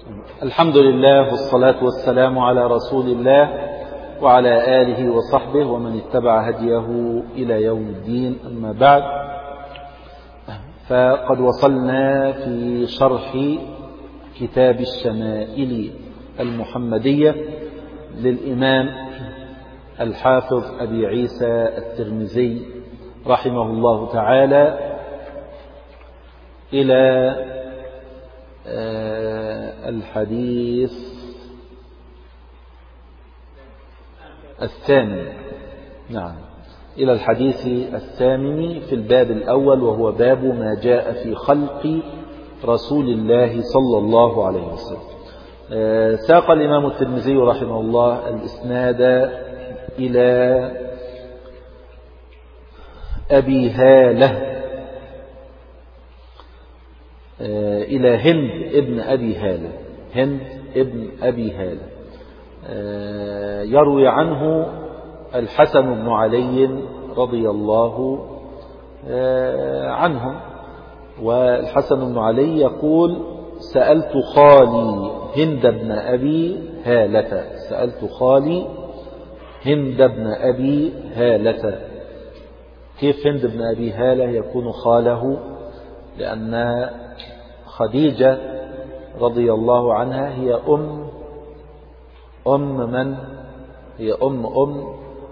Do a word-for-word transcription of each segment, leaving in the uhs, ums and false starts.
الحمد لله والصلاة والسلام على رسول الله وعلى آله وصحبه ومن اتبع هديه إلى يوم الدين. أما بعد، فقد وصلنا في شرح كتاب الشمائل المحمدية للإمام الحافظ أبي عيسى الترمذي رحمه الله تعالى إلى الحديث الثامن. نعم، إلى الحديث الثامن في الباب الأول، وهو باب ما جاء في خلق رسول الله صلى الله عليه وسلم. ساق الإمام الترمذي رحمه الله الإسناد إلى أبي هالة، إلى هند ابن أبي هالة، هند ابن أبي هالة يروي عنه الحسن بن علي رضي الله عنه. والحسن بن علي يقول: سألت خالي هند بن أبي هالة، سألت خالي هند بن أبي هالة. كيف هند بن أبي هالة يكون خاله؟ لأن خديجة رضي الله عنها هي أم أم من؟ هي أم أم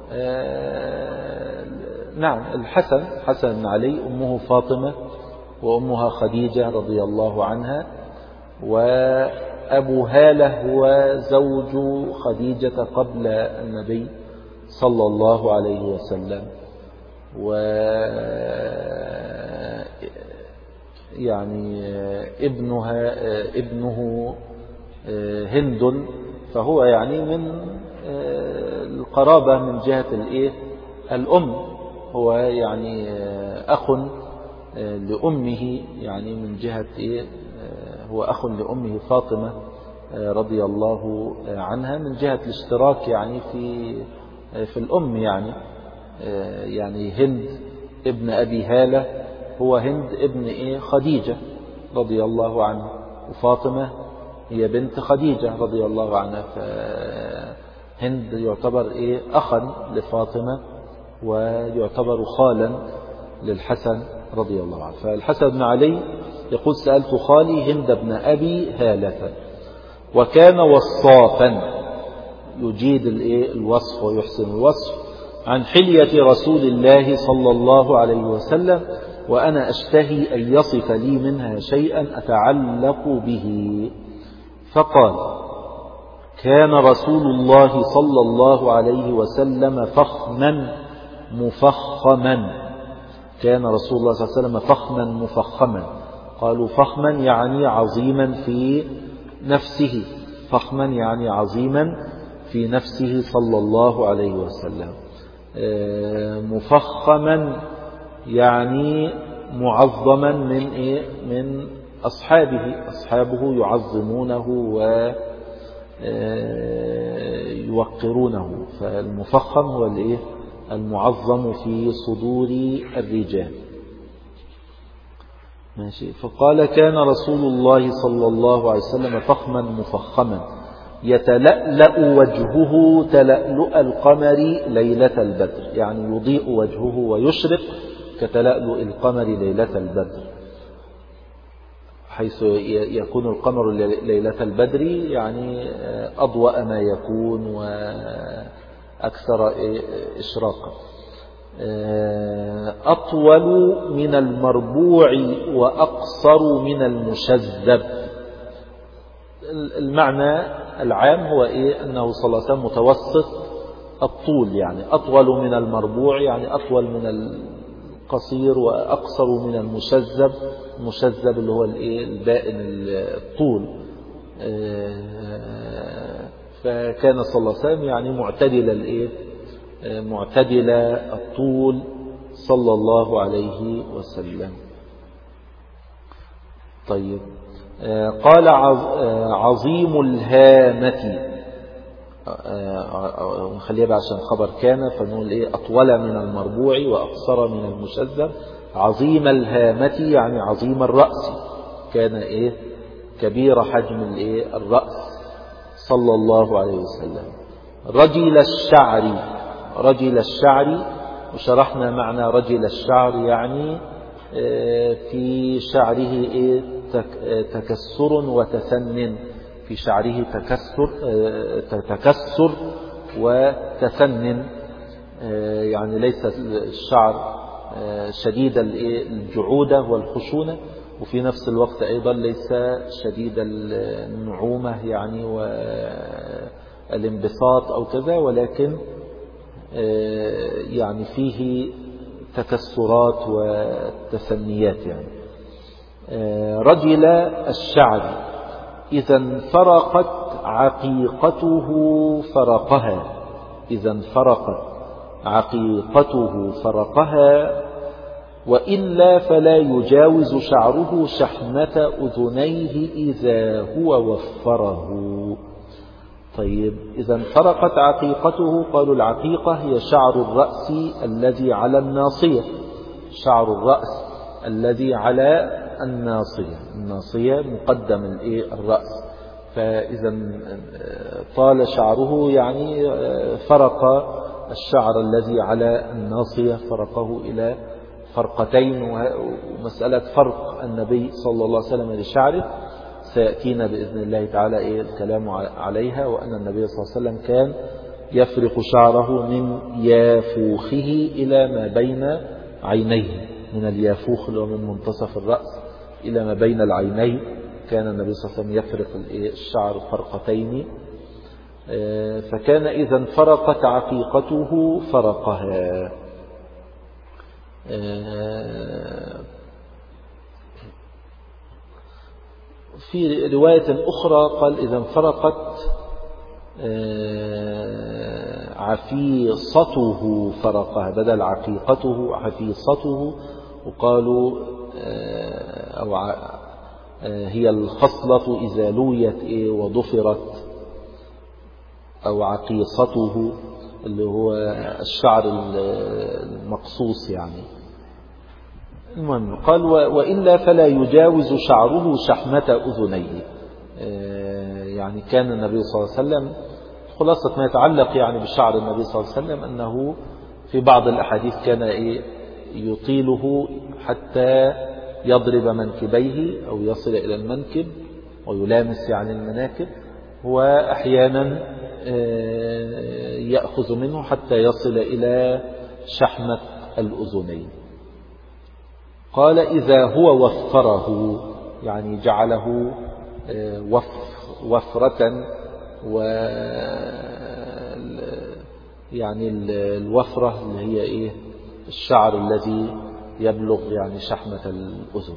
آه نعم الحسن حسن بن علي، أمه فاطمة وأمها خديجة رضي الله عنها، وأبو هالة هو زوج خديجة قبل النبي صلى الله عليه وسلم، و يعني ابنها ابنه هند، فهو يعني من القرابة من جهة الايه الأم، هو يعني أخ لأمه، يعني من جهة إيه هو أخ لأمه فاطمة رضي الله عنها، من جهة الاشتراك يعني في في الأم، يعني يعني هند ابن أبي هالة هو هند ابن إيه خديجة رضي الله عنها، وفاطمة هي بنت خديجة رضي الله عنها، فهند يعتبر إيه أخا لفاطمة ويعتبر خالا للحسن رضي الله عنه. فالحسن بن علي يقول: سألت خالي هند بن أبي هالة، وكان وصافا، يجيد الإيه الوصف ويحسن الوصف، عن حلية رسول الله صلى الله عليه وسلم، وأنا أشتهي أن يصف لي منها شيئا أتعلق به. فقال: كان رسول الله صلى الله عليه وسلم فخما مفخما، كان رسول الله صلى الله عليه وسلم فخما مفخما. قالوا فخما يعني عظيما في نفسه، فخما يعني عظيما في نفسه صلى الله عليه وسلم، مفخما يعني معظما من إيه؟ من أصحابه، أصحابه يعظمونه ويوقرونه، فالمفخم هو الإيه المعظم في صدور الرجال. ماشي. فقال: كان رسول الله صلى الله عليه وسلم فخما مفخما يتلألأ وجهه تلألؤ القمر ليلة البدر، يعني يضيء وجهه ويشرق كتلألؤ القمر ليلة البدر، حيث يكون القمر ليلة البدر يعني أضوأ ما يكون وأكثر إشراقا. أطول من المربوع وأقصر من المشذب. المعنى العام هو إيه؟ أنه صلى الله عليه وسلم متوسط الطول، يعني أطول من المربوع يعني أطول من القصير، وأقصر من المشذب، المشذب اللي هو الإيه البائن الطول. فكان صلى الله عليه وسلم يعني معتدل الإيه معتدل الطول صلى الله عليه وسلم. طيب، قال: عظيم الهامة، نخليها بقى عشان خبر كان، فنقول إيه أطول من المربوع وأقصر من المشذب. عظيم الهامة يعني عظيم الرأس، كان إيه كبير حجم الايه الرأس صلى الله عليه وسلم. رجل الشعر، رجل الشعر، وشرحنا معنى رجل الشعر، يعني في شعره تكسر وتسنن، في شعره تكسر تكسر وتسنن، يعني ليس الشعر شديد الجعودة والخشونة، وفي نفس الوقت أيضا ليس شديد النعومة يعني والانبساط أو كذا، ولكن يعني فيه تكسرات وتسنيات. يعني رجل الشعر إذا انفرقت عقيقته فرقها، إذا انفرقت عقيقته فرقها، وإلا فلا يجاوز شعره شحمة أذنيه إذا هو وفره. طيب إذا انفرقت عقيقته، قالوا العقيقة هي شعر الرأس الذي على الناصية، شعر الرأس الذي على الناصية، الناصية مقدم الرأس، فإذا طال شعره يعني فرق الشعر الذي على الناصية، فرقه إلى فرقتين. ومسألة فرق النبي صلى الله عليه وسلم لشعره سيأتينا بإذن الله تعالى إيه الكلام عليها، وأن النبي صلى الله عليه وسلم كان يفرق شعره من يافوخه إلى ما بين عينيه، من اليافوخ اللي هو من منتصف الرأس إلى ما بين العينين، كان النبي صلى الله عليه وسلم يفرق الشعر فرقتين. فكان إذا انفرقت عقيقته فرقها. في رواية أخرى قال إذا انفرقت عفيصته فرقها، بدل عقيقته عفيصته، وقالوا أو هي الخصلة إذا لويت وضفرت، أو عقيصته اللي هو الشعر المقصوص يعني. المهم قال وإلا فلا يجاوز شعره شحمة أذنيه، يعني كان النبي صلى الله عليه وسلم خلاصة ما يتعلق يعني بشعر النبي صلى الله عليه وسلم أنه في بعض الأحاديث كان يطيله حتى يضرب منكبيه أو يصل إلى المنكب ويلامس يعني المناكب، وأحيانا يأخذ منه حتى يصل إلى شحمة الأذنين. قال إذا هو وفره، يعني جعله وفرة، و يعني الوفرة اللي هي إيه الشعر الذي يبلغ يعني شحمة الأذن.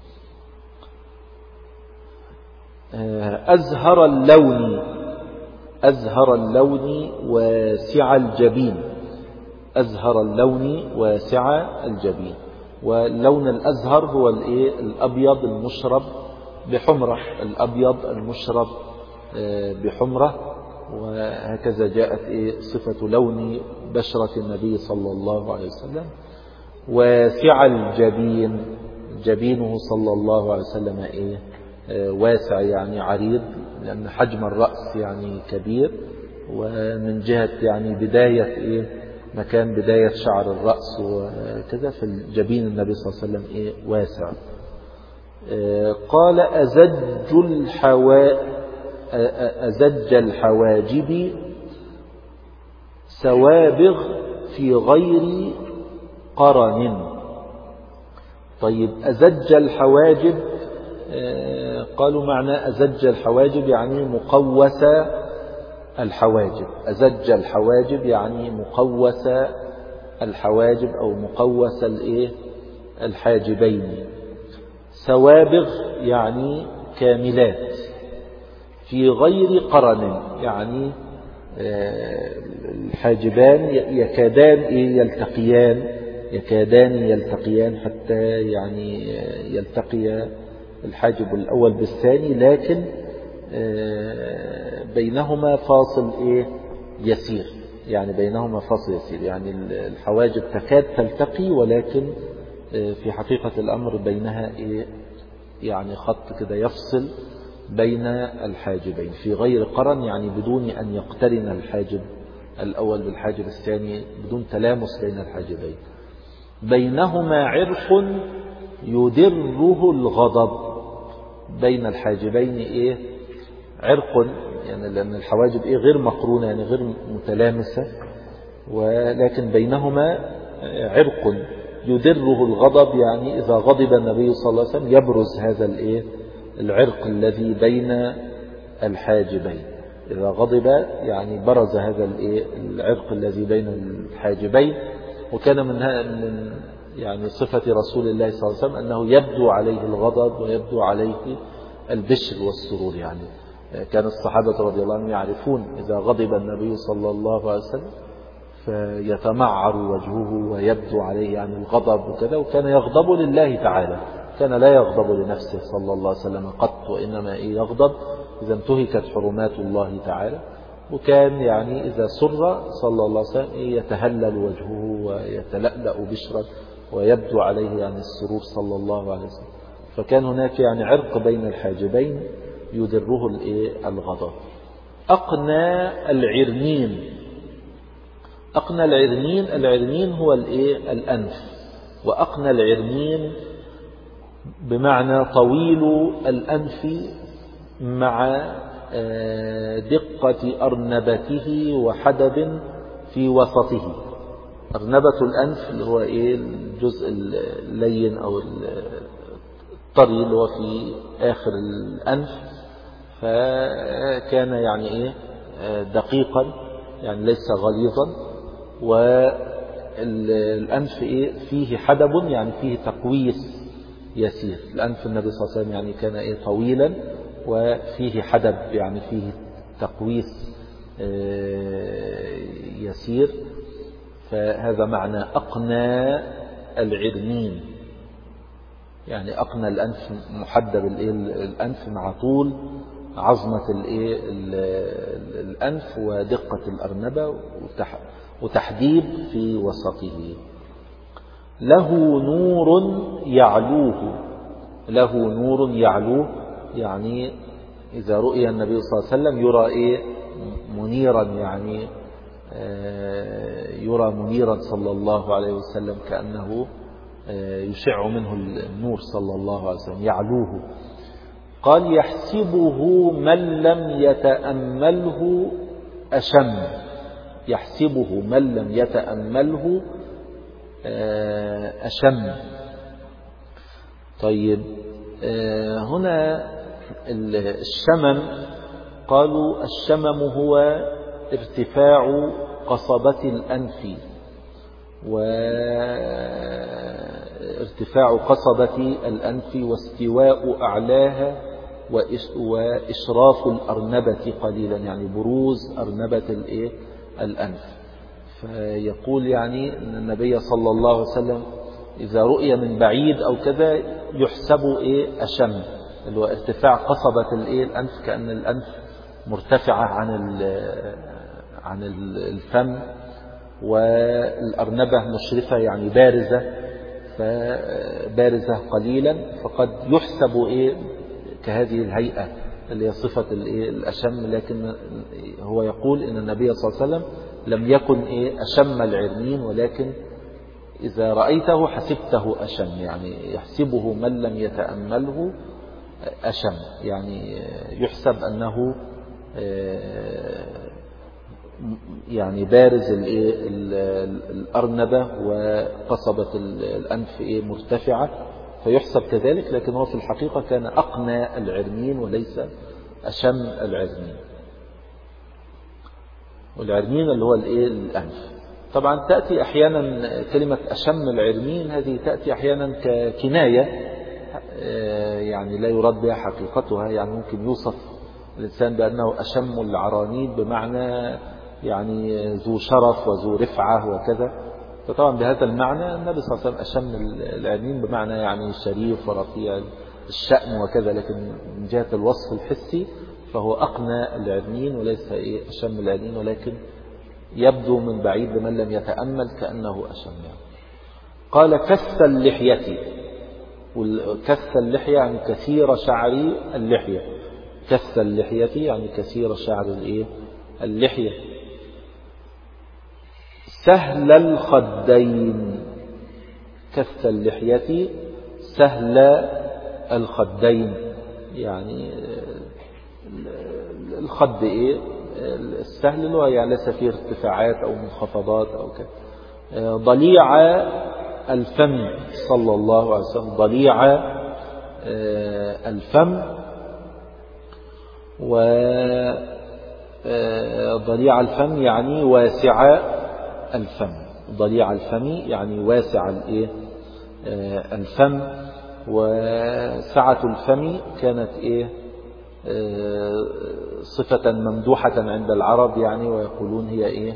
أزهر اللون، أزهر اللون واسع الجبين، أزهر اللون واسع الجبين. واللون الأزهر هو الأبيض المشرب بحمرة، الأبيض المشرب بحمرة، وهكذا جاءت صفة لون بشرة النبي صلى الله عليه وسلم. واسع الجبين، جبينه صلى الله عليه وسلم إيه واسع يعني عريض، لأن حجم الرأس يعني كبير، ومن جهة يعني بداية إيه مكان بداية شعر الرأس وكذا، في الجبين النبي صلى الله عليه وسلم إيه واسع. قال أزج الحوا أزج الحواجب سوابغ في غير قرن. طيب أزج الحواجب، قالوا معنى أزج الحواجب يعني مقوس الحواجب، أزج الحواجب يعني مقوس الحواجب أو مقوس الإيه الحاجبين. سوابغ يعني كاملات، في غير قرن يعني الحاجبان يكادان يلتقيان، يكادان يلتقيان حتى يعني يلتقي الحاجب الأول بالثاني، لكن بينهما فاصل إيه يسير، يعني بينهما فاصل يسير، يعني الحواجب تكاد تلتقي، ولكن في حقيقة الأمر بينها إيه يعني خط كده يفصل بين الحاجبين في غير قرن، يعني بدون أن يقترن الحاجب الأول بالحاجب الثاني، بدون تلامس بين الحاجبين. بينهما عرق يدره الغضب. بين الحاجبين إيه؟ عرق، يعني لأن الحواجب إيه؟ غير مقرونة، يعني غير متلامسة، ولكن بينهما عرق يدره الغضب، يعني إذا غضب النبي صلى الله عليه وسلم يبرز هذا الإيه؟ العرق الذي بين الحاجبين. إذا غضب يعني برز هذا الإيه؟ العرق الذي بين الحاجبين. وكان من من يعني صفة رسول الله صلى الله عليه وسلم أنه يبدو عليه الغضب ويبدو عليه البشر والسرور. يعني كان الصحابة رضي الله عنهم يعرفون إذا غضب النبي صلى الله عليه وسلم فيتمعر وجهه ويبدو عليه يعني الغضب وكذا، وكان يغضب لله تعالى، كان لا يغضب لنفسه صلى الله عليه وسلم قط، وإنما يغضب إذا انتهكت حرمات الله تعالى. وكان يعني إذا سر صلى الله عليه وسلم يتهلل وجهه ويتلألأ بشرا ويبدو عليه يعني السرور صلى الله عليه وسلم. فكان هناك يعني عرق بين الحاجبين يدره الغضب. أقنى العرنين. أقنى العرنين، العرنين هو الأنف، وأقنى العرنين بمعنى طويل الأنف مع دقة أرنبته وحدب في وسطه. أرنبة الأنف اللي هو إيه؟ الجزء اللين أو الطري اللي هو في آخر الأنف، فكان يعني إيه؟ دقيقا، يعني ليس غليظا. والأنف إيه؟ فيه حدب، يعني فيه تقويس يسير. الأنف النبي صلى الله عليه وسلم يعني كان إيه؟ طويلا وفيه حدب، يعني فيه تقويس يسير. فهذا معنى أقنى العرنين، يعني أقنى الأنف محدب الأنف مع طول عظمة الأنف ودقة الأرنبة وتحديد في وسطه. له نور يعلوه. له نور يعلوه، يعني إذا رؤي النبي صلى الله عليه وسلم يرى إيه؟ منيرا، يعني يرى منيرا صلى الله عليه وسلم كأنه يشع منه النور صلى الله عليه وسلم يعلوه. قال يحسبه من لم يتأمله أشم. يحسبه من لم يتأمله أشم. طيب هنا الشمم، قالوا الشمم هو ارتفاع قصبة الأنف، وارتفاع قصبة الأنف واستواء أعلاها وإشراف الأرنبة قليلا، يعني بروز أرنبة الأنف. فيقول يعني أن النبي صلى الله عليه وسلم إذا رؤي من بعيد أو كذا يحسب إيه؟ أشم، اللي هو ارتفاع قصبة الإيه؟ الأنف، كأن الأنف مرتفعة عن عن الفم، والأرنبة مشرفة يعني بارزة، فبارزة قليلا، فقد يحسب إيه؟ كهذه الهيئة اللي هي صفة الإيه؟ الأشم. لكن هو يقول إن النبي صلى الله عليه وسلم لم يكن إيه؟ أشم العرنين، ولكن إذا رأيته حسبته أشم، يعني يحسبه من لم يتأمله أشم، يعني يحسب أنه يعني بارز الأرنبة وقصبة الأنف مرتفعة، فيحسب كذلك. لكن هو في الحقيقة كان أقنى العرنين وليس أشم العرنين. والعرنين اللي هو الأنف. طبعا تأتي أحيانا كلمة أشم العرنين، هذه تأتي أحيانا ككناية، يعني لا يراد بها حقيقتها. يعني ممكن يوصف الإنسان بأنه أشم العرانين بمعنى يعني ذو شرف وذو رفعة وكذا. فطبعا بهذا المعنى النبي صلى الله عليه وسلم أشم العرنين بمعنى يعني شريف ورفيع الشأن وكذا، لكن من جهة الوصف الحسي فهو أقنى العرنين وليس إيه أشم العرنين، ولكن يبدو من بعيد لمن لم يتأمل كأنه أشم. قال كث اللحية. والكث اللحية يعني كثير شعر اللحية. كث اللحية يعني كثير شعر الايه اللحية. سهل الخدين، كث اللحية سهل الخدين، يعني الخد ايه السهل اللي هو يعني ليس فيه ارتفاعات او منخفضات او كده. ضليع الفم صلى الله عليه وسلم، ضليع الفم، وضليع الفم يعني واسع الفم، ضليع الفم يعني واسع الايه الفم. وسعة الفم كانت ايه صفة ممدوحة عند العرب يعني، ويقولون هي ايه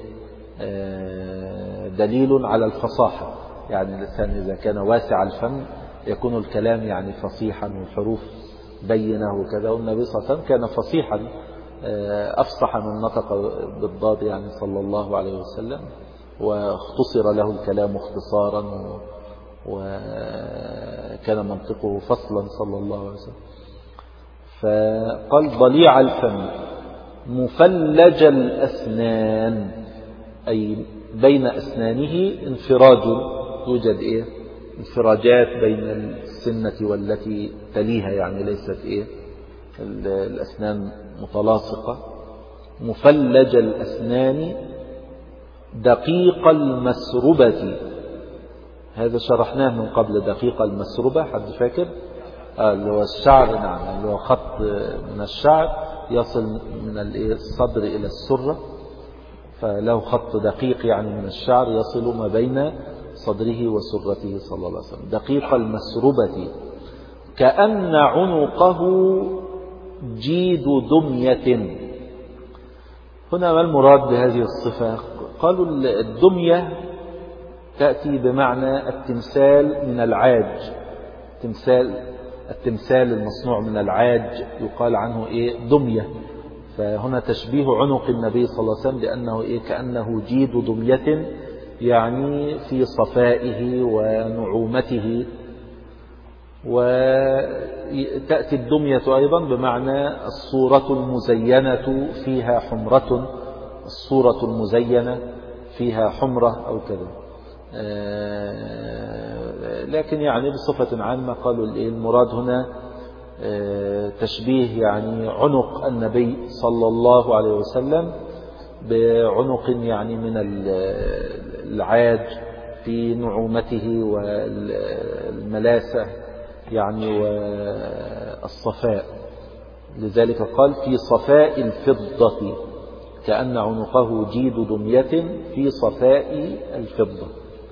دليل على الفصاحة، يعني الإنسان إذا كان واسع الفم يكون الكلام يعني فصيحا والحروف بينة وكذا. والنبي صلى الله عليه وسلم كان فصيحا أفصح من نطق بالضاد يعني صلى الله عليه وسلم، واختصر له الكلام اختصارا، وكان منطقه فصلا صلى الله عليه وسلم. فقال ضليع الفم مفلج الأسنان، أي بين أسنانه انفراج، يوجد إيه انفراجات بين السنة والتي تليها، يعني ليست إيه الأسنان متلاصقة. مفلج الأسنان دقيق المسربة، هذا شرحناه من قبل. دقيق المسربة حد فاكر؟ آه اللي هو الشعر، نعم، اللي هو خط من الشعر يصل من الصدر إلى السرة، فله خط دقيق يعني من الشعر يصل ما بين صدره وسرته صلى الله عليه وسلم. دقيق المسربة كأن عنقه جيد دمية. هنا ما المراد بهذه الصفة؟ قالوا الدمية تأتي بمعنى التمثال من العاج، تمثال التمثال المصنوع من العاج يقال عنه إيه دمية. فهنا تشبيه عنق النبي صلى الله عليه وسلم لأنه إيه كأنه جيد دمية، يعني في صفائه ونعومته. وتأتي الدمية أيضا بمعنى الصورة المزينة فيها حمرة، الصورة المزينة فيها حمرة أو كذا. لكن يعني بصفة عامة قالوا المراد هنا تشبيه يعني عنق النبي صلى الله عليه وسلم بعنق يعني من العاج في نعومته والملاسة يعني والصفاء. لذلك قال في صفاء الفضة، كأن عنقه جيد دمية في صفاء الفضة.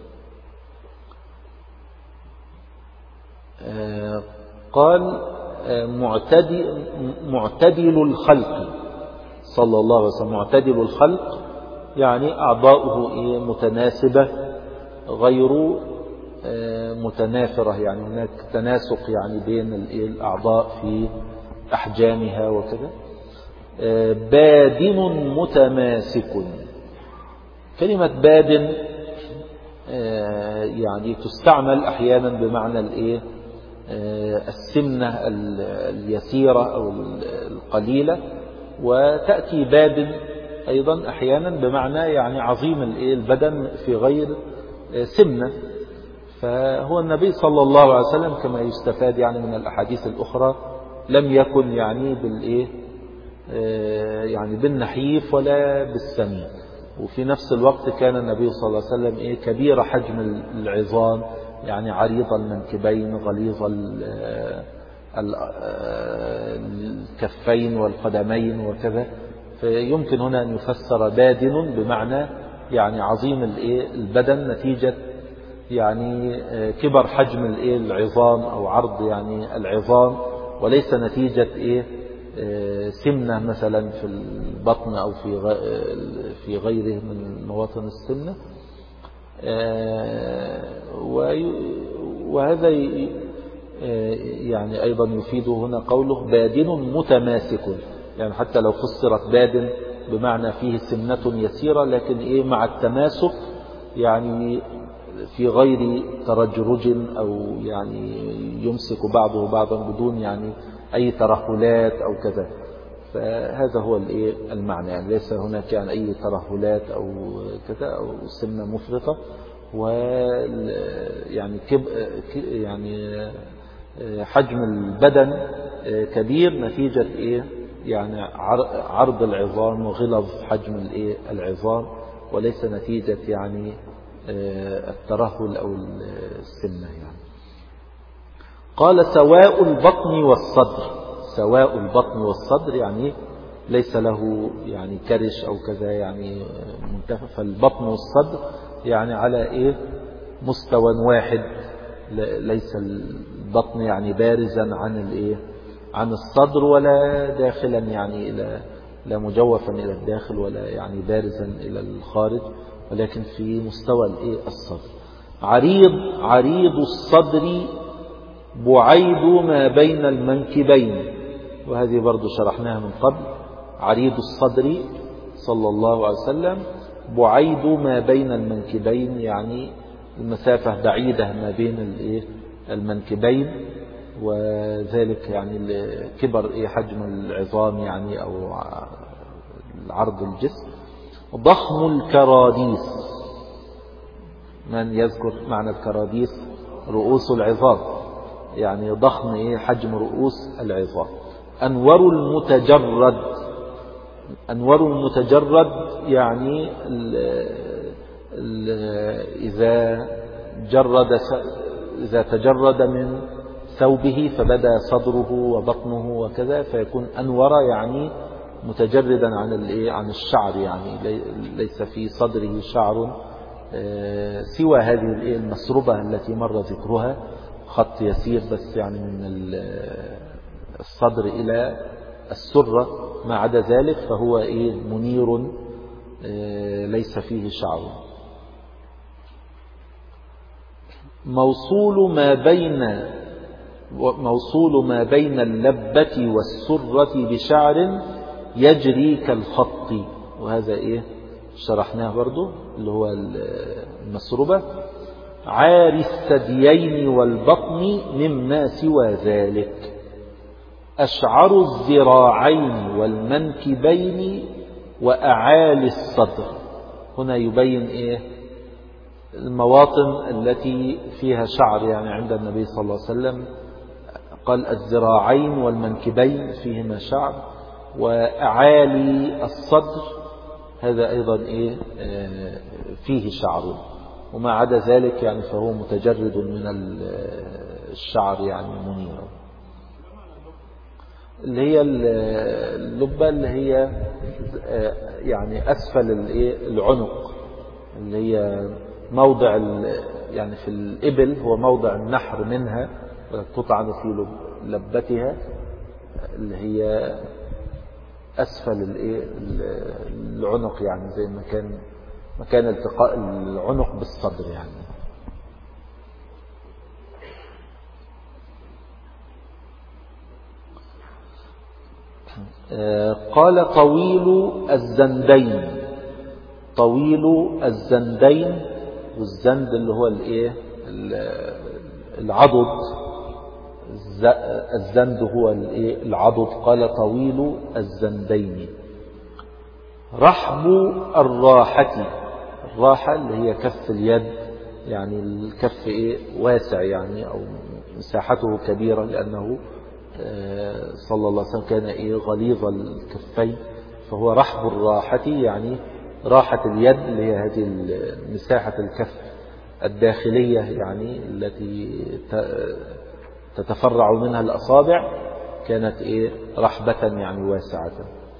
قال معتدل, معتدل الخلق صلى الله عليه وسلم. معتدل الخلق يعني أعضاؤه متناسبة غير متنافرة، يعني هناك تناسق يعني بين الأعضاء في أحجامها وكذا. بادن متماسك، كلمة بادن يعني تستعمل أحيانا بمعنى الإيه السمنة اليسيرة أو القليلة، وتأتي بادن أيضا أحيانا بمعنى يعني عظيم البدن في غير سمنة. فهو النبي صلى الله عليه وسلم كما يستفاد يعني من الأحاديث الأخرى لم يكن يعني بالإيه يعني بالنحيف ولا بالسمين، وفي نفس الوقت كان النبي صلى الله عليه وسلم إيه كبير حجم العظام، يعني عريض المنكبين غليظ الكفين والقدمين وكذا. فيمكن هنا أن يفسر بادن بمعنى يعني عظيم البدن نتيجة يعني كبر حجم العظام أو عرض يعني العظام، وليس نتيجة إيه سمنة مثلا في البطن أو في في غيره من مواطن السمنة. وهذا يعني أيضا يفيد هنا قوله بادن متماسك، يعني حتى لو فسرت بادن بمعنى فيه سمنة يسيرة، لكن إيه مع التماسك يعني في غير ترجرج أو يعني يمسك بعضه بعضا بدون يعني أي ترهلات أو كذا. فهذا هو الايه المعنى، يعني ليس هناك يعني أي ترهلات أو كذا أو سمنة مفرطة، و يعني كب يعني حجم البدن كبير نتيجة إيه يعني عرض العظام وغلظ حجم الإيه العظام، وليس نتيجة يعني الترهل أو السمنة يعني. قال سواء البطن والصدر، سواء البطن والصدر يعني ليس له يعني كرش أو كذا يعني منتفى، فالبطن والصدر يعني على إيه مستوى واحد، ليس البطن يعني بارزا عن الإيه عن الصدر، ولا داخلا يعني إلى لا مجوفا إلى الداخل، ولا يعني بارزا إلى الخارج، ولكن في مستوى الإيه الصدر. عريض عريض الصدر بعيد ما بين المنكبين، وهذه برضو شرحناها من قبل. عريض الصدر صلى الله عليه وسلم بعيد ما بين المنكبين، يعني المسافة بعيدة ما بين الإيه المنكبين، وذلك يعني كبر حجم العظام يعني أو عرض الجسم. ضخم الكراديس، من يذكر معنى الكراديس؟ رؤوس العظام، يعني ضخم إيه حجم رؤوس العظام. أنور المتجرد، أنور المتجرد يعني ال ال إذا جرد إذا تجرد من ثوبه فبدا صدره وبطنه وكذا، فيكون أنور يعني متجردا عن الايه عن الشعر، يعني ليس في صدره شعر سوى هذه الايه المسربة التي مر ذكرها، خط يسير بس يعني من الصدر إلى السرة، ما عدا ذلك فهو ايه منير ليس فيه شعر. موصول ما بين موصول ما بين اللبة والسرة بشعر يجري كالخط، وهذا ايه شرحناه برضو اللي هو المسربة. عار الثديين والبطن مما سوى ذلك. أشعر الذراعين والمنكبين وأعالي الصدر. هنا يبين ايه المواطن التي فيها شعر يعني عند النبي صلى الله عليه وسلم، قال الذراعين والمنكبين فيهما شعر، وأعالي الصدر هذا أيضا إيه فيه شعر، وما عدا ذلك يعني فهو متجرد من الشعر يعني منيرا. اللي هي اللبة اللي هي يعني أسفل العنق، اللي هي موضع يعني في الإبل هو موضع النحر منها، تطعن في لبتها، اللي هي أسفل الإيه العنق، يعني زي مكان مكان التقاء العنق بالصدر يعني. قال طويل الزندين، طويل الزندين، والزند اللي هو الايه العضد، الزند هو الايه العضد. قال طويل الزندين. رحب الراحة، الراحة اللي هي كف اليد، يعني الكف ايه واسع يعني او مساحته كبيرة، لأنه صلى الله عليه وسلم كان ايه غليظ الكفين، فهو رحب الراحة يعني راحة اليد اللي هي هذه مساحة الكف الداخلية يعني التي تتفرع منها الأصابع، كانت ايه رحبة يعني واسعة.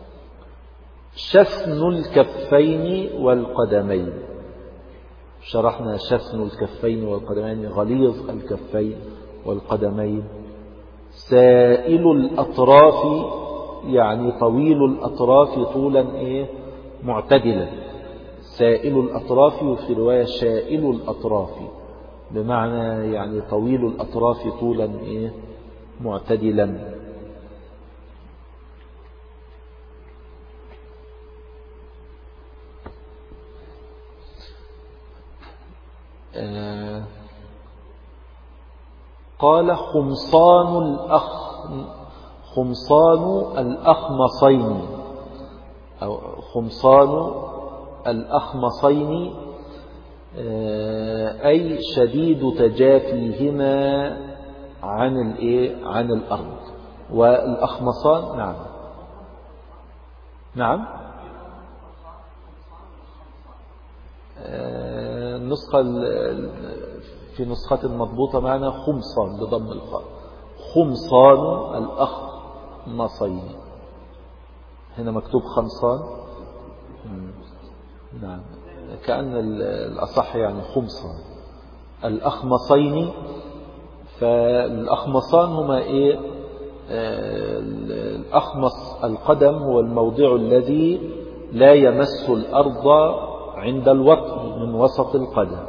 شفن الكفين والقدمين، شرحنا شفن الكفين والقدمين غليظ الكفين والقدمين. سائل الأطراف يعني طويل الأطراف طولا ايه معتدلا. سائل الأطراف، وفي رواية شائل الأطراف، بمعنى يعني طويل الأطراف طولا ايه معتدلا. آه قال خمصان الأخ خمصان الأخمصين أو خمصان الأخمصين أي شديد تجافيهما عن الإيه عن الأرض. والأخمصان نعم نعم النسخة في نسخة مضبوطة معنا خمصان بضم الخاء، خمصان الأخمصين. هنا مكتوب خمصان نعم، كأن الأصح يعني خمصان الأخمصين. فالأخمصان هما إيه؟ الأخمص القدم هو الموضع الذي لا يمس الأرض عند الوطء من وسط القدم،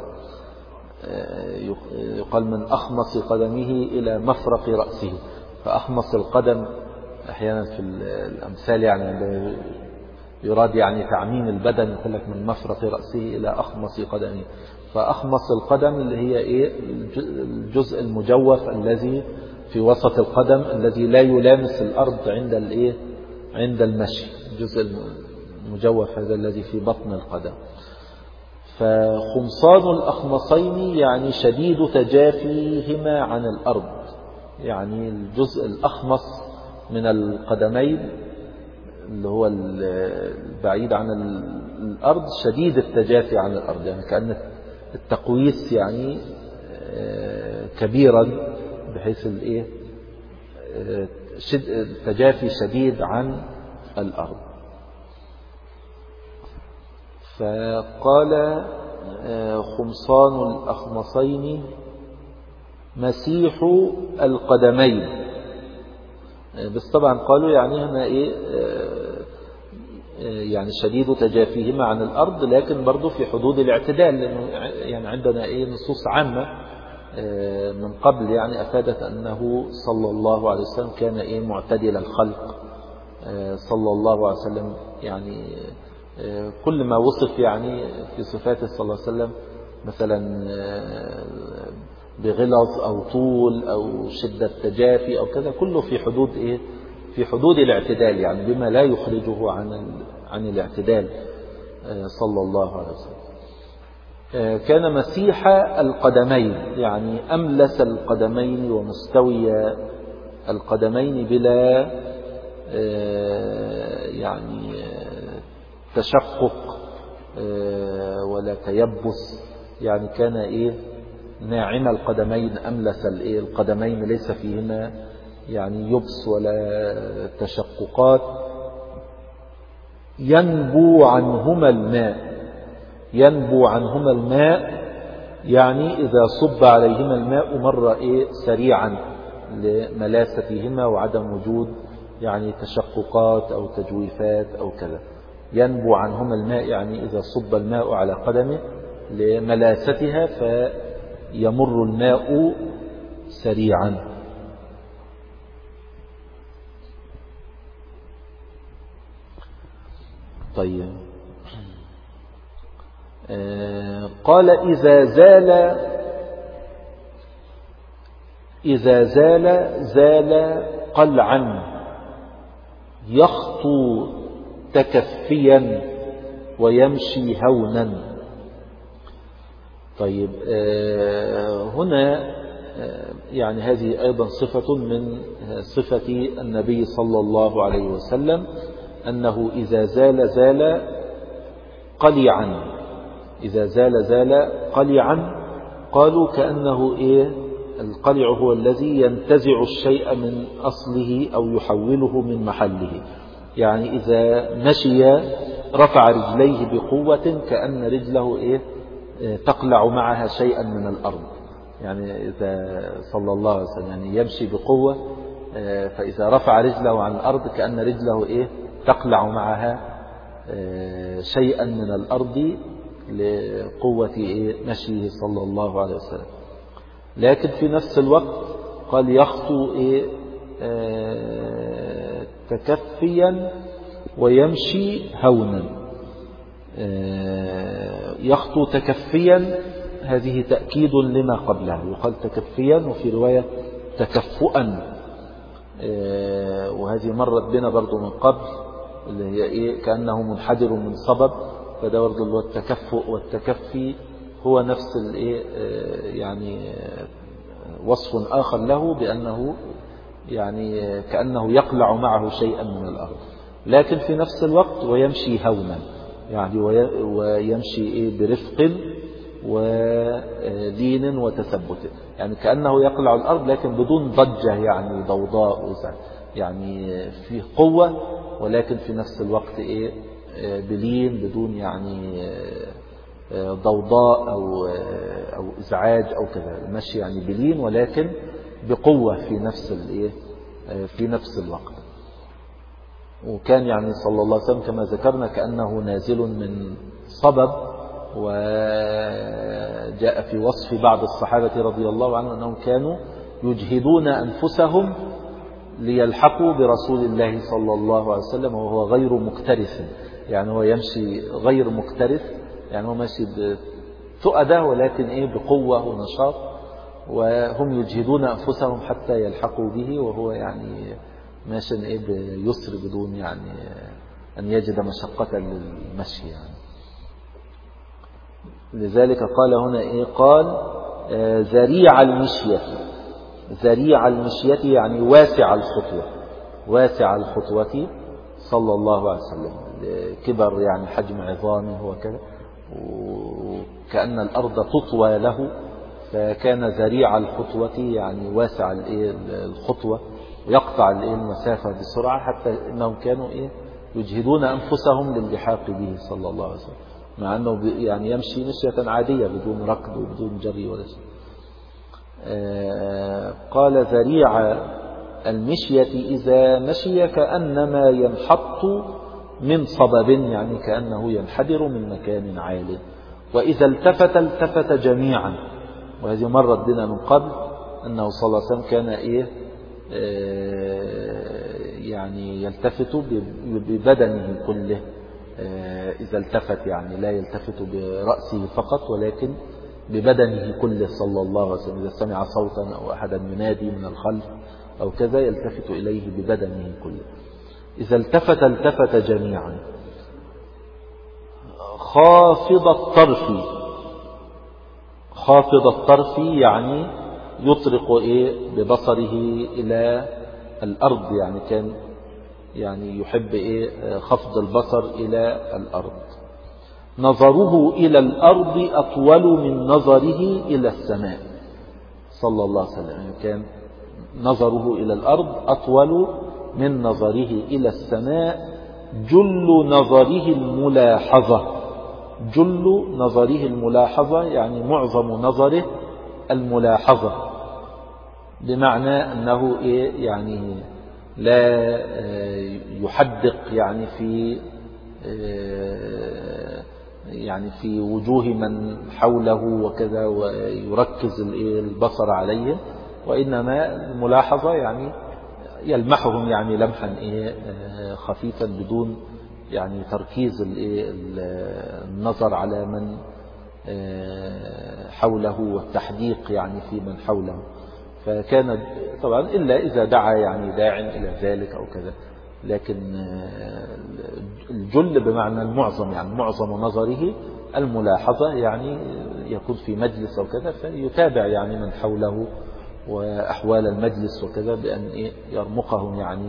يقال من أخمص قدمه إلى مفرق رأسه. فأخمص القدم أحيانا في الأمثال يعني يراد يعني تعميم البدن، يقول لك من مفرق رأسه إلى أخمص قدمه. فأخمص القدم اللي هي إيه؟ الجزء المجوف الذي في وسط القدم الذي لا يلامس الأرض عند الإيه؟ عند المشي، الجزء المجوف هذا الذي في بطن القدم. فخمصان الأخمصين يعني شديد تجافيهما عن الأرض، يعني الجزء الأخمص من القدمين اللي هو البعيد عن الأرض شديد التجافي عن الأرض، يعني كأن التقويس يعني كبيرا بحيث الايه التجافي شديد عن الأرض. فقال خمصان الأخمصين مسيح القدمين، بس طبعا قالوا يعني هنا ايه يعني شديد تجافيهما عن الأرض، لكن برضو في حدود الاعتدال، لأنه يعني عندنا ايه نصوص عامة من قبل يعني أفادت أنه صلى الله عليه وسلم كان ايه معتدل الخلق صلى الله عليه وسلم. يعني كل ما وصف يعني في صفاته صلى الله عليه وسلم مثلا بغلظ أو طول أو شدة تجافي أو كذا، كله في حدود إيه؟ في حدود الاعتدال، يعني بما لا يخرجه عن عن الاعتدال صلى الله عليه وسلم. كان مسيح القدمين يعني أملس القدمين ومستوي القدمين بلا يعني تشقق ولا تيبس، يعني كان إيه ناعم القدمين أملس القدمين ليس فيهما يعني يبس ولا تشققات. ينبو عنهما الماء، ينبو عنهما الماء يعني إذا صب عليهما الماء مر إيه سريعا لملاستهما وعدم وجود يعني تشققات أو تجويفات أو كذا. ينبو عنهما الماء يعني إذا صب الماء على قدمه لملاستها فيمر الماء سريعا. طيب آه قال إذا زال إذا زال زال قلعا يخطو تكفيا ويمشي هونا. طيب آه هنا آه يعني هذه أيضا صفة من صفة النبي صلى الله عليه وسلم، أنه إذا زال زال قلعا، إذا زال زال قلعا. قالوا كأنه إيه القلع هو الذي ينتزع الشيء من أصله أو يحوله من محله، يعني إذا مشي رفع رجليه بقوة كأن رجله إيه تقلع معها شيئا من الأرض. يعني إذا صلى الله عليه وسلم يعني يمشي بقوة، فإذا رفع رجله عن الأرض كأن رجله إيه تقلع معها شيئا من الأرض لقوة إيه مشيه صلى الله عليه وسلم. لكن في نفس الوقت قال يخطو إيه آه تكفيا ويمشي هونا. آه يخطو تكفيا هذه تأكيد لما قبلها، يقال تكفيا وفي رواية تكفؤا. وهذه مرت بنا برضو من قبل، اللي هي إيه كأنه منحدر من صبب، فده برضو اللي هو التكفؤ والتكفي هو نفس الإيه يعني وصف آخر له بأنه يعني كأنه يقلع معه شيئا من الأرض، لكن في نفس الوقت ويمشي هونا يعني ويمشي إيه برفق ولين وتثبت، يعني كأنه يقلع الأرض لكن بدون ضجة يعني ضوضاء وزعج، يعني فيه قوة ولكن في نفس الوقت إيه بلين بدون يعني ضوضاء أو أو إزعاج أو كذا، ماشي يعني بلين ولكن بقوة في نفس الإيه في نفس الوقت. وكان يعني صلى الله عليه وسلم كما ذكرنا كأنه نازل من صبب، وجاء في وصف بعض الصحابة رضي الله عنهم أنهم كانوا يجهدون أنفسهم ليلحقوا برسول الله صلى الله عليه وسلم وهو غير مكترث، يعني هو يمشي غير مكترث، يعني هو ماشي بثؤدة ولكن إيه بقوة ونشاط، وهم يجهدون أنفسهم حتى يلحقوا به وهو يعني ماشي إيه بيسر بدون يعني أن يجد مشقة للمشي يعني. لذلك قال هنا إيه قال ذريع المشية، ذريع المشية يعني واسع الخطوة، واسع الخطوة صلى الله عليه وسلم، كبر يعني حجم عظامه وكذا، وكأن الأرض تطوى له، فكان ذريع الخطوة يعني واسع الخطوة ويقطع المسافة بسرعة، حتى إنهم كانوا إيه يجهدون أنفسهم للحاق به صلى الله عليه وسلم، مع أنه يعني يمشي مشية عادية بدون ركض وبدون جري ولا شيء. قال ذريع المشية إذا مشي كأنما ينحط من صبب، يعني كأنه ينحدر من مكان عال، وإذا التفت التفت جميعا، وهذه مرت بنا من قبل أنه صلى الله عليه وسلم كان إيه يعني يلتفت ببدنه كله، إذا التفت يعني لا يلتفت برأسه فقط ولكن ببدنه كله صلى الله عليه وسلم، إذا سمع صوتا أو أحدا ينادي من الخلف أو كذا يلتفت إليه ببدنه كله. إذا التفت التفت جميعا. خافض الطرف، خافض الطرف يعني يطرق إيه ببصره إلى الأرض، يعني كان يعني يحب إيه خفض البصر إلى الأرض. نظره إلى الأرض أطول من نظره إلى السماء صلى الله عليه وسلم، يعني كان نظره إلى الأرض أطول من نظره إلى السماء. جل نظره الملاحظة، جل نظره الملاحظة يعني معظم نظره الملاحظة، بمعنى أنه إيه يعني لا يحدق يعني في يعني في وجوه من حوله وكذا ويركز البصر عليه، وإنما الملاحظة يعني يلمحهم يعني لمحا إيه خفيفا بدون يعني تركيز النظر على من حوله والتحديق يعني في من حوله. فكان طبعا إلا إذا دعا يعني داع إلى ذلك أو كذا، لكن الجل بمعنى المعظم، يعني معظم نظره الملاحظة، يعني يكون في مجلس أو كذا فيتابع يعني من حوله وأحوال المجلس وكذا بأن يرمقهم يعني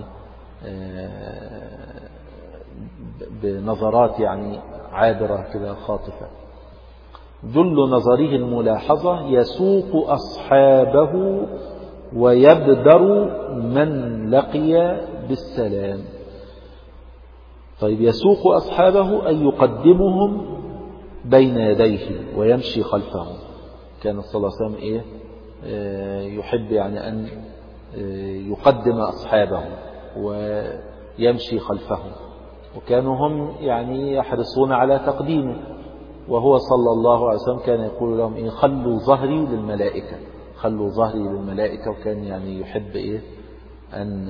بنظرات يعني عابرة كذا خاطفة. جل نظره الملاحظة يسوق أصحابه ويبدر من لقي بالسلام. طيب يسوق أصحابه أي يقدمهم بين يديه ويمشي خلفهم. كان صلى الله عليه وسلم إيه يحب يعني أن يقدم أصحابه ويمشي خلفهم، وكانوا هم يعني يحرصون على تقديمه، وهو صلى الله عليه وسلم كان يقول لهم إيه خلوا ظهري للملائكة، خلوا ظهري للملائكة، وكان يعني يحب إيه أن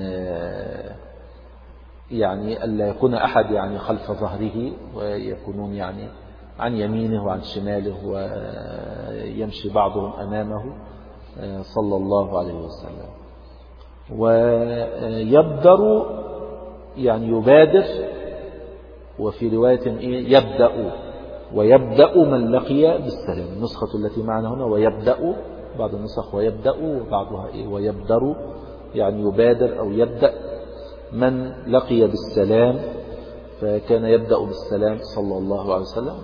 يعني ألا يكون أحد يعني خلف ظهره، ويكونون يعني عن يمينه وعن شماله، ويمشي بعضهم أمامه صلى الله عليه وسلم. ويبدر يعني يبادر، وفي رواية إيه يبدأ، ويبدأ من لقي بالسلام. النسخة التي معنا هنا ويبدأ، بعض النسخ ويبدأ وبعضها إيه ويبدر، يعني يبادر أو يبدأ من لقي بالسلام. فكان يبدأ بالسلام صلى الله عليه وسلم،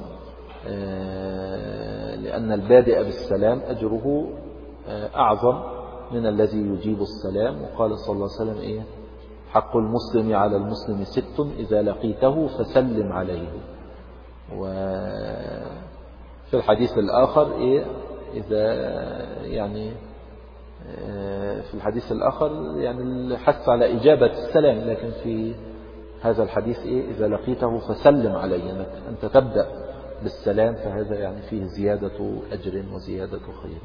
لأن البادئ بالسلام أجره أعظم من الذي يجيب السلام. وقال صلى الله عليه وسلم إيه حق المسلم على المسلم ست إذا لقيته فسلم عليه. وفي الحديث الآخر إيه إذا يعني في الحديث الآخر يعني الحث على إجابة السلام، لكن في هذا الحديث إيه إذا لقيته فسلم عليه، أنت تبدأ بالسلام، فهذا يعني فيه زيادة أجر وزيادة خير.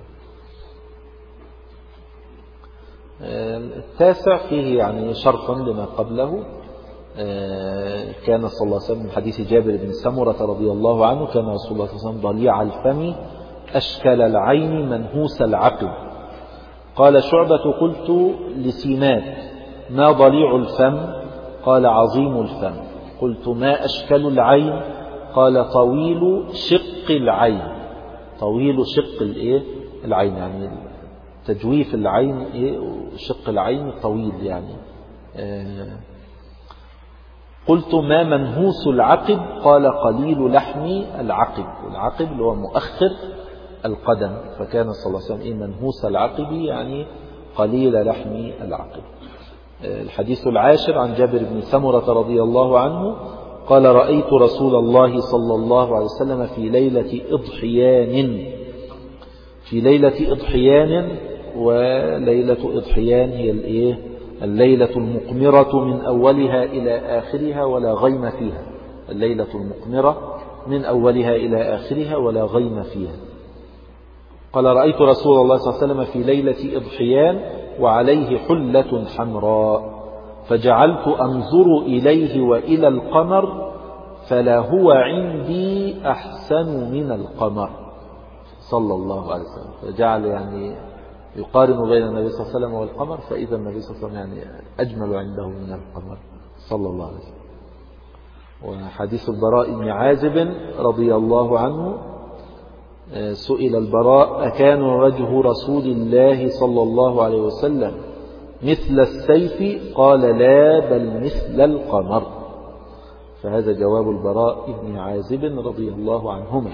التاسع فيه يعني شرطا لما قبله. كان صلى الله عليه وسلم من حديث جابر بن سمرة رضي الله عنه كان رسول الله صلى الله عليه وسلم ضليع الفم أشكل العين منهوس العقب. قال شعبة قلت لسيمات ما ضليع الفم؟ قال عظيم الفم. قلت ما أشكل العين؟ قال طويل شق العين. طويل شق الايه العين يعني تجويف العين ايه شق العين طويل يعني. آه قلت ما منهوس العقب؟ قال قليل لحم العقب. العقب اللي هو مؤخر القدم، فكان صلى الله عليه وسلم إيه منهوس العقب يعني قليل لحم العقب. الحديث العاشر عن جابر بن سمرة رضي الله عنه قال رأيت رسول الله صلى الله عليه وسلم في ليلة إضحيان في ليلة إضحيان وليلة إضحيان هي الإيه الليلة المقمرة من أولها إلى آخرها ولا غيم فيها. الليلة المقمرة من أولها إلى آخرها ولا غيم فيها. قال رأيت رسول الله صلى الله عليه وسلم في ليلة إضحيان وعليه حلة حمراء فجعلت أنظر إليه وإلى القمر فلا هو عندي أحسن من القمر صلى الله عليه وسلم. فجعل يعني يقارن بين النبي صلى الله عليه وسلم والقمر، فإذا النبي صلى الله عليه وسلم يعني أجمل عنده من القمر صلى الله عليه وسلم. وحديث البراء بن عازب رضي الله عنه سئل البراء أكان وجه رسول الله صلى الله عليه وسلم مثل السيف؟ قال لا بل مثل القمر. فهذا جواب البراء بن عازب رضي الله عنهما.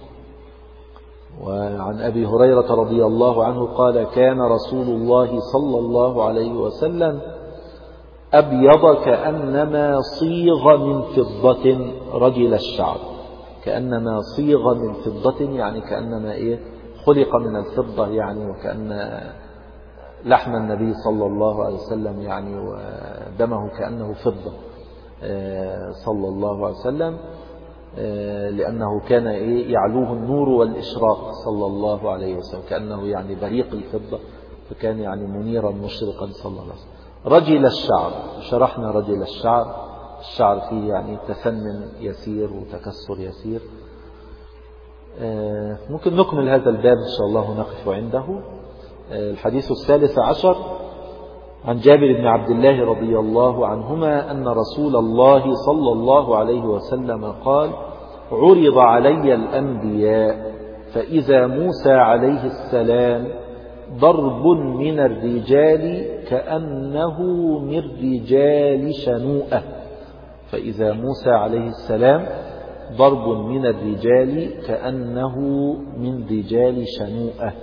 وعن أبي هريرة رضي الله عنه قال كان رسول الله صلى الله عليه وسلم أبيض كأنما صيغ من فضة رجل الشعر. كأنما صيغ من فضة يعني كأنما إيه خلق من الفضة يعني، وكأن لحم النبي صلى الله عليه وسلم يعني ودمه كأنه فضة صلى الله عليه وسلم، لأنه كان إيه يعلوه النور والإشراق صلى الله عليه وسلم، كأنه يعني بريق الفضة، فكان يعني منيرا مشرقا صلى الله عليه وسلم. رجل الشعر، شرحنا رجل الشعر، الشعر فيه يعني تسنن يسير وتكسر يسير. ممكن نكمل هذا الباب إن شاء الله ونقف عنده. الحديث الثالث عشر عن جابر بن عبد الله رضي الله عنهما أن رسول الله صلى الله عليه وسلم قال عرض علي الأنبياء فإذا موسى عليه السلام ضرب من الرجال كأنه من رجال شنوءة. فإذا موسى عليه السلام ضرب من الرجال كأنه من رجال شنوءة.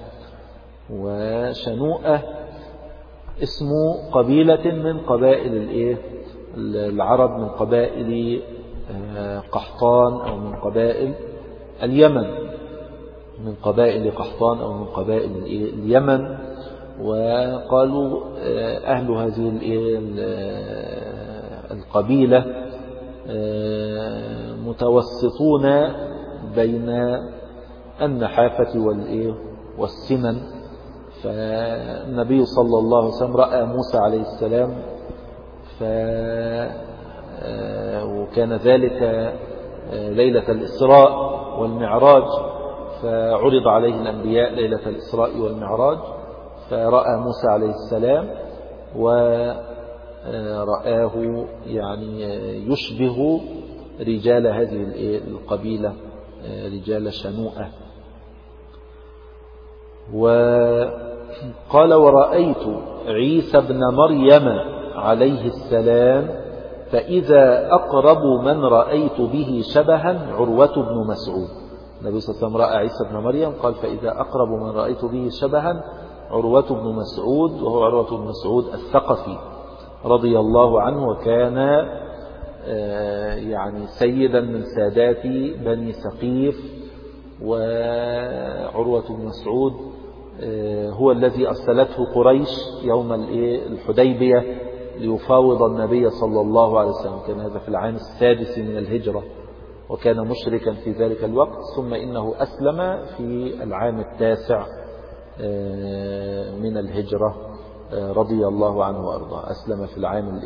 وشنوءة اسم قبيلة من قبائل الايه العرب، من قبائل قحطان أو من قبائل اليمن، من قبائل قحطان أو من قبائل اليمن. وقالوا أهل هذه القبيلة متوسطون بين النحافة والسمن. فالنبي صلى الله عليه وسلم رأى موسى عليه السلام، ف وكان ذلك ليلة الإسراء والمعراج، فعرض عليه الأنبياء ليلة الإسراء والمعراج، فرأى موسى عليه السلام ورآه يعني يشبه رجال هذه القبيلة، رجال شنوءة. وقال ورأيت عيسى بن مريم عليه السلام فإذا أقرب من رأيت به شبها عروة بن مسعود. النبي صلى الله عليه وسلم رأى عيسى بن مريم قال فإذا أقرب من رأيت به شبها عروة بن مسعود، وهو عروة بن مسعود الثقفي رضي الله عنه، وكان يعني سيدا من سادات بني ثقيف. وعروة بن مسعود هو الذي أرسلته قريش يوم الحديبية ليفاوض النبي صلى الله عليه وسلم. كان هذا في العام السادس من الهجرة، وكان مشركا في ذلك الوقت، ثم إنه أسلم في العام التاسع من الهجرة رضي الله عنه وأرضاه. أسلم في العام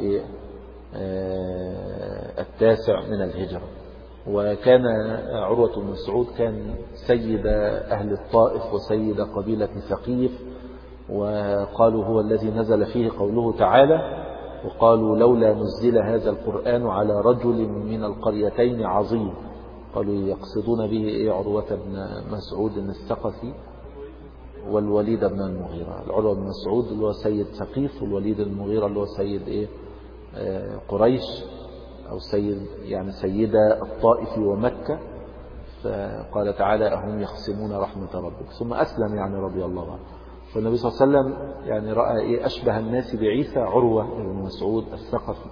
التاسع من الهجرة. وكان عروة بن مسعود كان سيد أهل الطائف وسيد قبيلة ثقيف، وقالوا هو الذي نزل فيه قوله تعالى وقالوا لولا نزل هذا القرآن على رجل من القريتين عظيم. قالوا يقصدون به إيه؟ عروة بن مسعود الثقفي والوليد بن المغيرة. العروة بن مسعود اللي هو سيد ثقيف، والوليد المغيرة اللي هو سيد إيه؟ آه قريش، أو سيد يعني سيدة الطائف ومكة. فقال تعالى أهم يقسمون رحمة ربك، ثم أسلم يعني رضي الله عنه. فالنبي صلى الله عليه وسلم يعني رأى إيه أشبه الناس بعيسى عروة بن مسعود الثقفي.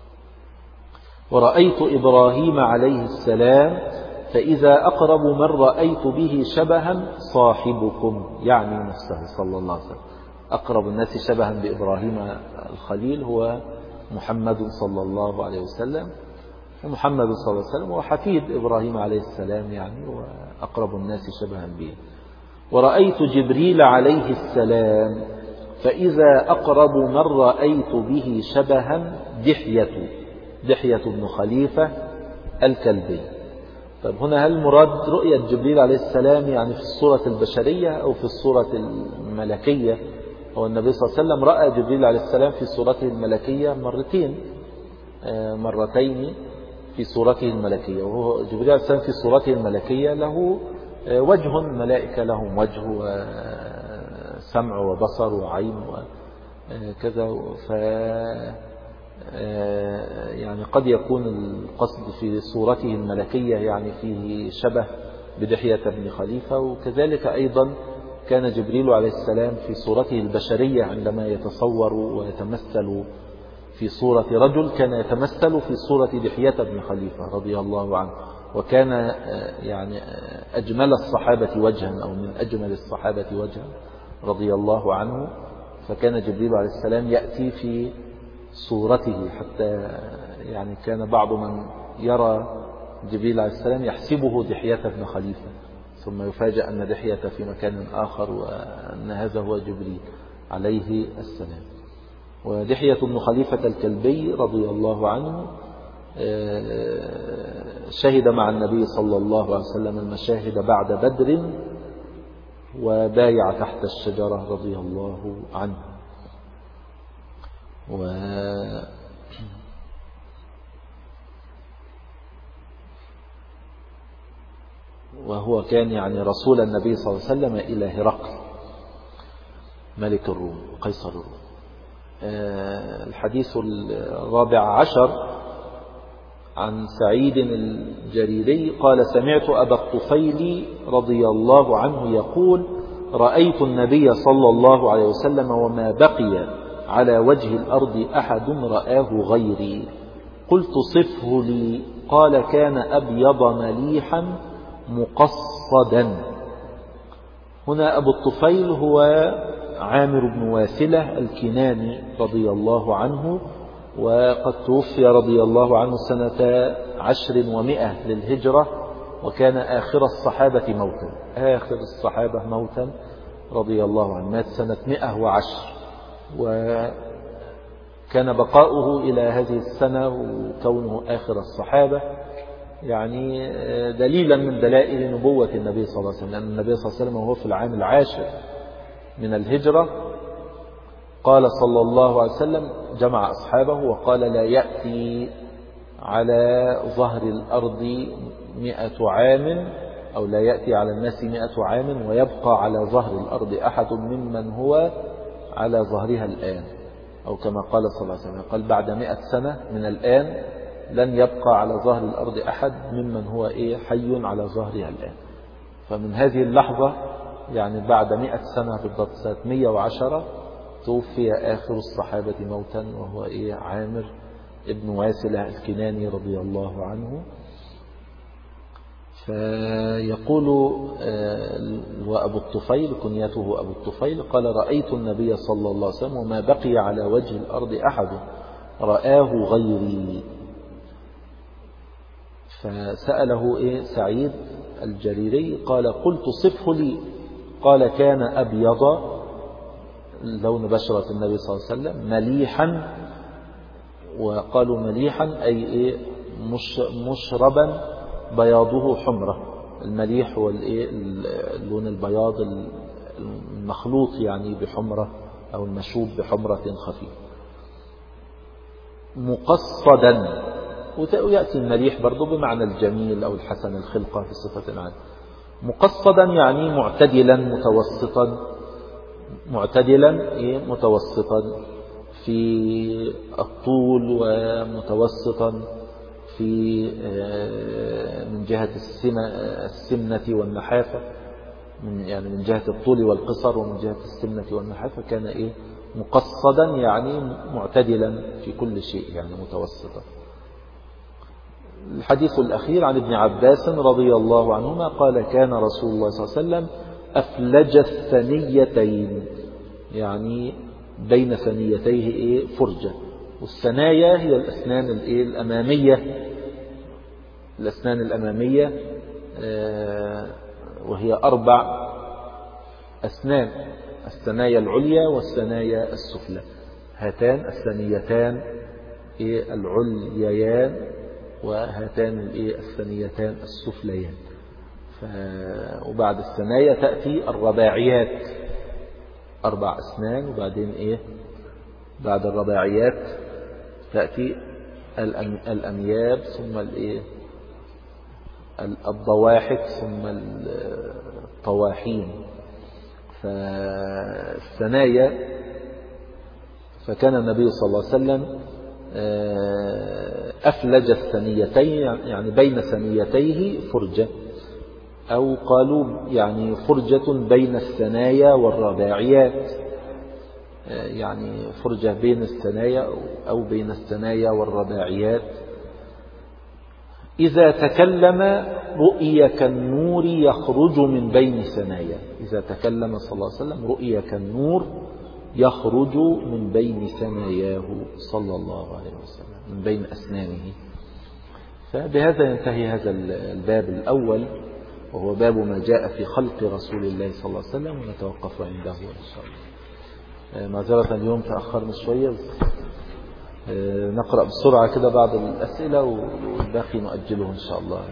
ورأيت إبراهيم عليه السلام فإذا أقرب من رأيت به شبها صاحبكم، يعني نفسه صلى الله عليه وسلم. أقرب الناس شبها بإبراهيم الخليل هو محمد صلى الله عليه وسلم، ومحمد صلى الله عليه وسلم هو حفيد إبراهيم عليه السلام يعني، وأقرب الناس شبها به. ورأيت جبريل عليه السلام فإذا أقرب من رأيت به شبها دحية دحية بن خليفة الكلبي. طيب هنا هل مراد رؤية جبريل عليه السلام يعني في الصورة البشرية أو في الصورة الملكية؟ هو النبي صلى الله عليه وسلم رأى جبريل عليه السلام في صورته الملكية مرتين مرتين في صورته الملكية. وهو جبريل عليه السلام في صورته الملكية له وجه، ملائكة لهم وجه وسمع وبصر وعين وكذا. ف يعني قد يكون القصد في صورته الملكية يعني فيه شبه بدحية بن خليفة. وكذلك أيضا كان جبريل عليه السلام في صورته البشرية عندما يتصور ويتمثل في صورة رجل كان يتمثل في صورة دحية بن خليفة رضي الله عنه، وكان يعني أجمل الصحابة وجها أو من أجمل الصحابة وجها رضي الله عنه. فكان جبريل عليه السلام يأتي في صورته، حتى يعني كان بعض من يرى جبريل عليه السلام يحسبه دحية بن خليفة، ثم يفاجأ أن دحية في مكان آخر وأن هذا هو جبريل عليه السلام. ودحية بن خليفة الكلبي رضي الله عنه شهد مع النبي صلى الله عليه وسلم المشاهد بعد بدر، وبايع تحت الشجرة رضي الله عنه. و وهو كان يعني رسول النبي صلى الله عليه وسلم إلى هرقل ملك الروم قيصر الروم. الحديث الرابع عشر عن سعيد الجريري قال سمعت أبا الطفيل رضي الله عنه يقول رأيت النبي صلى الله عليه وسلم وما بقي على وجه الأرض أحد رآه غيري. قلت صفه لي، قال كان أبيض مليحا مقصدا. هنا أبو الطفيل هو عامر بن واثلة الكناني رضي الله عنه، وقد توفي رضي الله عنه سنة عشر ومئة للهجرة، وكان آخر الصحابة موتا آخر الصحابة موتا رضي الله عنه، مات سنة مئة وعشر، وكان بقاؤه إلى هذه السنة وكونه آخر الصحابة يعني دليلا من دلائل نبوة النبي صلى الله عليه وسلم، لأن النبي صلى الله عليه وسلم وهو في العام العاشر من الهجرة قال صلى الله عليه وسلم جمع أصحابه وقال لا يأتي على ظهر الأرض مئة عام أو لا يأتي على الناس مئة عام ويبقى على ظهر الأرض أحد ممن هو على ظهرها الآن، أو كما قال صلى الله عليه وسلم قال بعد مئة سنة من الآن لن يبقى على ظهر الأرض أحد ممن هو إيه حي على ظهرها الآن. فمن هذه اللحظة يعني بعد مئة سنة بالضبط سنة مئة وعشرة توفي آخر الصحابة موتا وهو إيه عامر ابن واسلة الكناني رضي الله عنه. فيقول وأبو الطفيل كنيته أبو الطفيل قال رأيت النبي صلى الله عليه وسلم وما بقي على وجه الأرض أحد رآه غيري. فسأله إيه سعيد الجريري قال قلت صفه لي قال كان أبيض لون بشرة النبي صلى الله عليه وسلم مليحا، وقالوا مليحا أي إيه مش مشربا بياضه حمرة. المليح هو اللون البياض المخلوط يعني بحمرة أو المشوب بحمرة خفيفة. مقصدا، ويأتي المليح برضو بمعنى الجميل أو الحسن الخلقة في صفة عام. مقصدا يعني معتدلا متوسطا، معتدلا متوسطا في الطول ومتوسطا في من جهة السمنة والنحافة، من يعني من جهة الطول والقصر ومن جهة السمنة والنحافة كان إيه مقصدا يعني معتدلا في كل شيء يعني متوسطا. الحديث الأخير عن ابن عباس رضي الله عنهما قال كان رسول الله صلى الله عليه وسلم أفلج الثنيتين، يعني بين ثنيتيه إيه فرجة. والثنايا هي الأسنان الإيه الأمامية، الأسنان الأمامية وهي أربع أسنان، الثنايا العليا والثنايا السفلى. هاتان الثنيتان إيه العليان وهاتان الإيه الثنيتان السفليان. وبعد الثنايا تأتي الرباعيات، أربع أسنان، وبعدين إيه بعد الرباعيات تأتي الأنياب ثم الإيه الضواحك ثم الطواحين. فالثنايا فكان النبي صلى الله عليه وسلم أفلج الثنيتين يعني بين ثنيتيه فرجة، أو قالوا يعني فرجة بين الثنايا والرباعيات، يعني فرجة بين الثنايا أو بين الثنايا والرباعيات. إذا تكلم رؤي كالنور يخرج من بين ثنايا، إذا تكلم صلى الله عليه وسلم رؤي كالنور يخرج من بين ثناياه صلى الله عليه وسلم من بين أسنانه. فبهذا ينتهي هذا الباب الأول وهو باب ما جاء في خلق رسول الله صلى الله عليه وسلم، ونتوقف عنده إن شاء الله. معذرة اليوم تأخرنا شوية، نقرأ بسرعة كده بعض الأسئلة والباقي نؤجله إن شاء الله.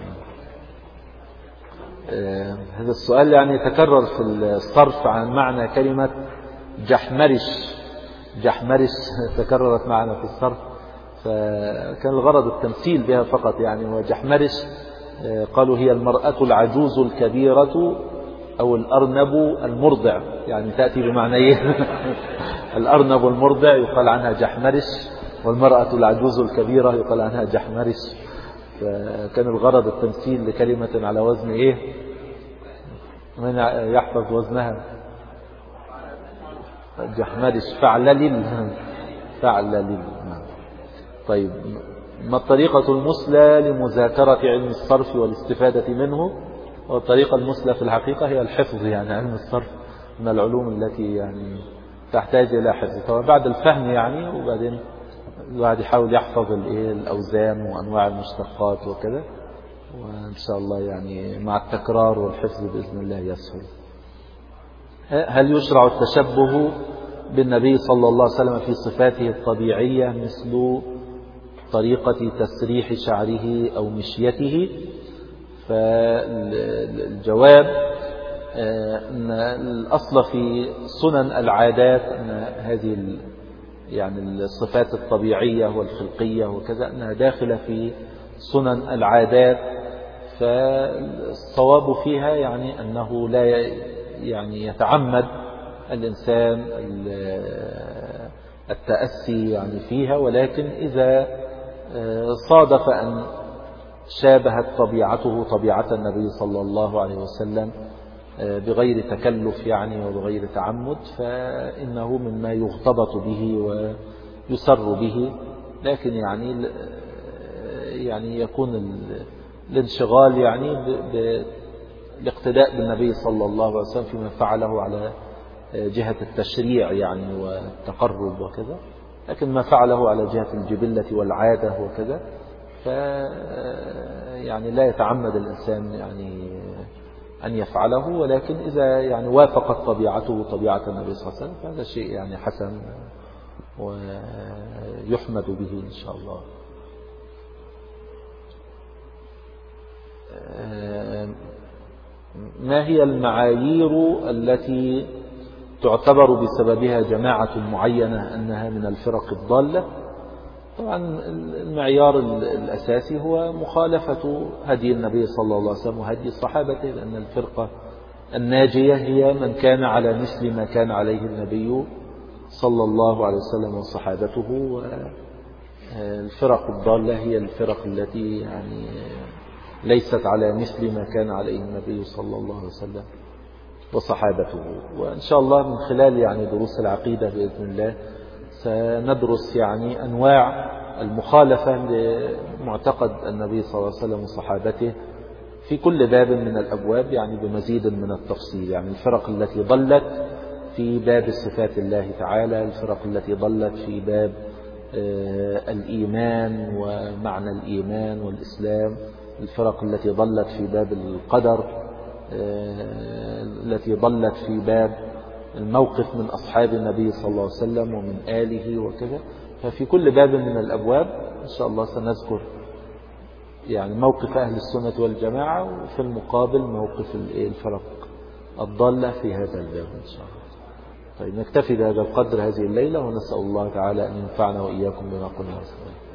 هذا السؤال يعني يتكرر في الصرف عن معنى كلمة جحمرش. جحمرش تكررت معنا في الصرف، فكان الغرض التمثيل بها فقط يعني. وجحمرش قالوا هي المرأة العجوز الكبيرة أو الأرنب المرضع، يعني تأتي بمعنى الأرنب المرضع يقال عنها جحمرش، والمرأة العجوز الكبيرة يقال عنها جحمرش. فكان الغرض التمثيل لكلمة على وزن إيه؟ من يحفظ وزنها؟ جحمرش فعللل فعللل. طيب، ما الطريقة المثلى لمذاكرة علم الصرف والاستفادة منه؟ والطريقة المثلى في الحقيقة هي الحفظ، يعني علم الصرف من العلوم التي يعني تحتاج إلى حفظ. طبعا بعد الفهم يعني، وبعدين الواحد يحاول يحفظ الأوزان وأنواع المشتقات وكذا، وإن شاء الله يعني مع التكرار والحفظ بإذن الله يسهل. هل يشرع التشبه بالنبي صلى الله عليه وسلم في صفاته الطبيعية مثل طريقة تسريح شعره أو مشيته؟ فالجواب أن الأصل في سنن العادات أن هذه يعني الصفات الطبيعية والخلقية وكذا أنها داخلة في سنن العادات، فالصواب فيها يعني أنه لا يعني يتعمد الإنسان التأسي يعني فيها، ولكن إذا صادف أن شابهت طبيعته طبيعة النبي صلى الله عليه وسلم بغير تكلف يعني وبغير تعمد، فإنه مما يغتبط به ويسر به، لكن يعني يعني يكون الانشغال يعني بالاقتداء بالنبي صلى الله عليه وسلم فيما فعله على جهة التشريع يعني والتقرب وكذا، لكن ما فعله على جهة الجبلة والعادة وكذا ف يعني لا يتعمد الإنسان يعني أن يفعله، ولكن إذا يعني وافقت طبيعته طبيعة النبي صلى الله عليه وسلم فهذا شيء يعني حسن ويحمد به إن شاء الله. ما هي المعايير التي تعتبر بسببها جماعة معينة أنها من الفرق الضالة؟ طبعا المعيار الأساسي هو مخالفة هدي النبي صلى الله عليه وسلم وهدي صحابته، لأن الفرقة الناجية هي من كان على مثل ما كان عليه النبي صلى الله عليه وسلم وصحابته، والفرق الضالة هي الفرق التي يعني ليست على مثل ما كان عليه النبي صلى الله عليه وسلم وصحابته. وإن شاء الله من خلال يعني دروس العقيدة بإذن الله سندرس يعني أنواع المخالفة لمعتقد النبي صلى الله عليه وسلم وصحابته في كل باب من الأبواب يعني بمزيد من التفصيل، يعني الفرق التي ضلت في باب صفات الله تعالى، الفرق التي ضلت في باب الإيمان ومعنى الإيمان والإسلام، الفرق التي ضلت في باب القدر، التي ضلت في باب الموقف من أصحاب النبي صلى الله عليه وسلم ومن آله وكذا. ففي كل باب من الأبواب إن شاء الله سنذكر يعني موقف أهل السنة والجماعة، وفي المقابل موقف الفرق الضالة في هذا الباب إن شاء الله. طيب نكتفي بهذا القدر هذه الليلة، ونسأل الله تعالى أن ينفعنا وإياكم بما قلنا.